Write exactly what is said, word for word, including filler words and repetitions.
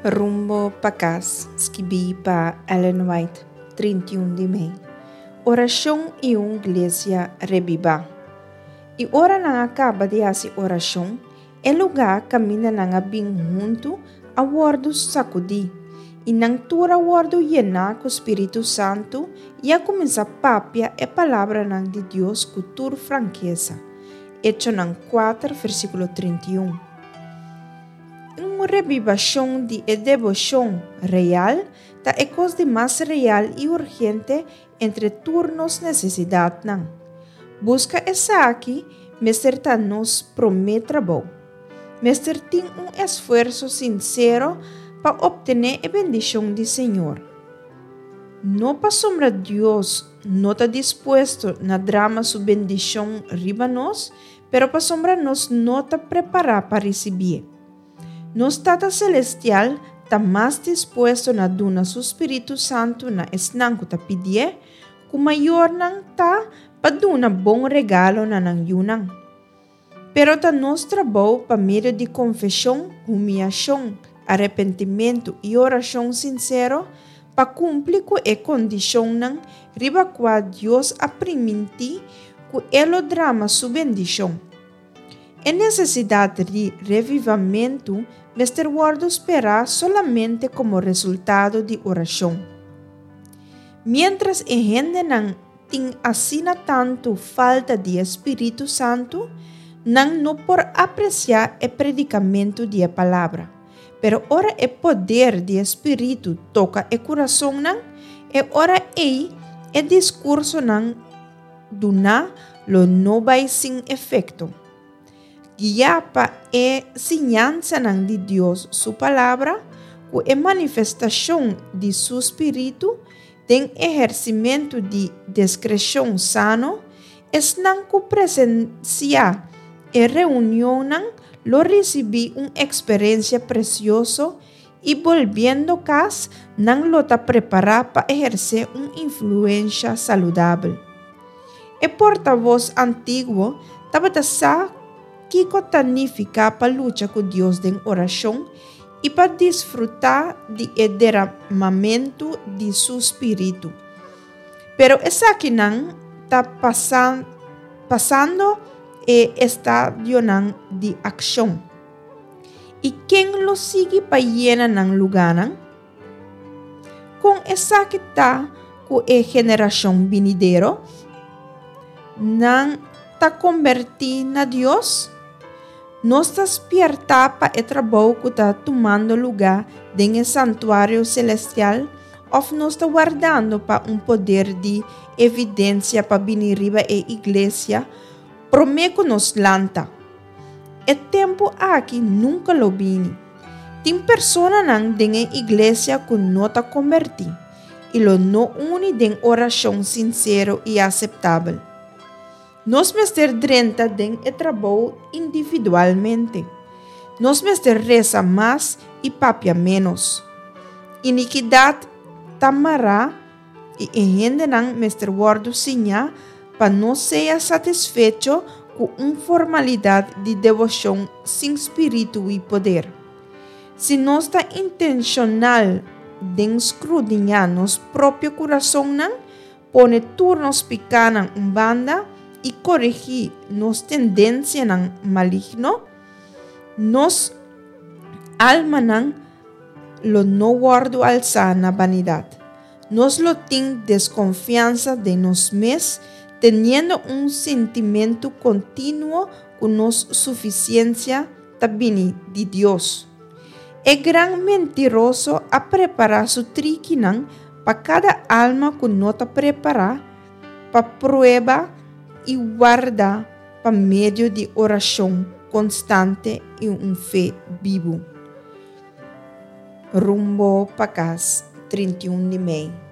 Rumbo para casa, escrevi para Ellen White, trinta e um de maio. Oração e uma igreja reviva. E ora não acaba de fazer oração, é lugar caminha não bem junto a word sacudi. E não tura word llena com o Espírito Santo e a começar a papia a palavra não de Deus com toda franqueza. Hecho não quatro, versículo trinta e um. Uma revivação de devoção real tá é coisa de mais real e urgente entre turnos necessidade não. Busca essa aqui, mestre tá nos promete trabalho. Mestre tem um esforço sincero para obter a bendição do Senhor. Não para sombra Deus não está disposto na drama sua bendição riba nós, pero para sombra nós não está preparado para receber. Nos Tata Celestial está mais disposto na duna su Espírito Santo na esnang ta pedir, com maior nang ta para duna bom regalo na nang yunang. Pero ta nos trabalho para meio de confissão, humilhação, arrependimento e oração sincero para cumprir com a condição nang riba qua Deus a permitir com elo drama su bendição. É necessidade de revivamento, mestre guardo esperar solamente como resultado de oração. Mientras a gente não tem assina tanto falta de Espírito Santo, não não por apreciar o predicamento da palavra. Pero ora o poder do Espírito toca o coração não, e ora aí o discurso não do na lo não vai sem efeito. Guia para a ensinança de Deus, sua palavra, com a manifestação de seu Espírito, tem exercimento de discreção sano, estão com presença e reunião, lo recebi uma experiência preciosa e volviendo casa, não lo está preparado para exercer uma influência saudável. O porta-voz antigo estava pensando que significa para lutar com Deus em oração e para desfrutar de derramamento de seu Espírito. Pero essa aqui não está passando, passando e estádio de ação. E quem lo sigue para llenar ng lugar não? Com essa que está com a geração vinidero, não está convertido na Deus? Nós está despierta para o trabalho que está tomando lugar em santuário celestial, ou nós está guardando para um poder de evidência para vir riba a igreja, prometo nos lanta. O tempo aqui nunca lo vini. Tem pessoas não em a igreja que não está convertido, e lo não une em oração sincero e aceitável. Nós mestre drenta den e trabalho individualmente. Nós mestre reza mais e papia menos. Iniquidade tamará e gente não mestre guardo sinha para não ser satisfeito com uma formalidade de devoção sem espírito e poder. Se nós está intencional de escrutinar nosso próprio coração, não pone turnos pequenos em banda e corrigir nos tendências ng maligno, nos alma ng lo no guardo alza na vanidade. Nos lo tem desconfiança de nos mes, teniendo um sentimento contínuo com nos suficiência também de Deus. É gran mentiroso a preparar su triquinang para cada alma que não está preparada para prueba e guarda para meio de oração constante e um fé vivo. Rumbo para casa, trinta e um de maio.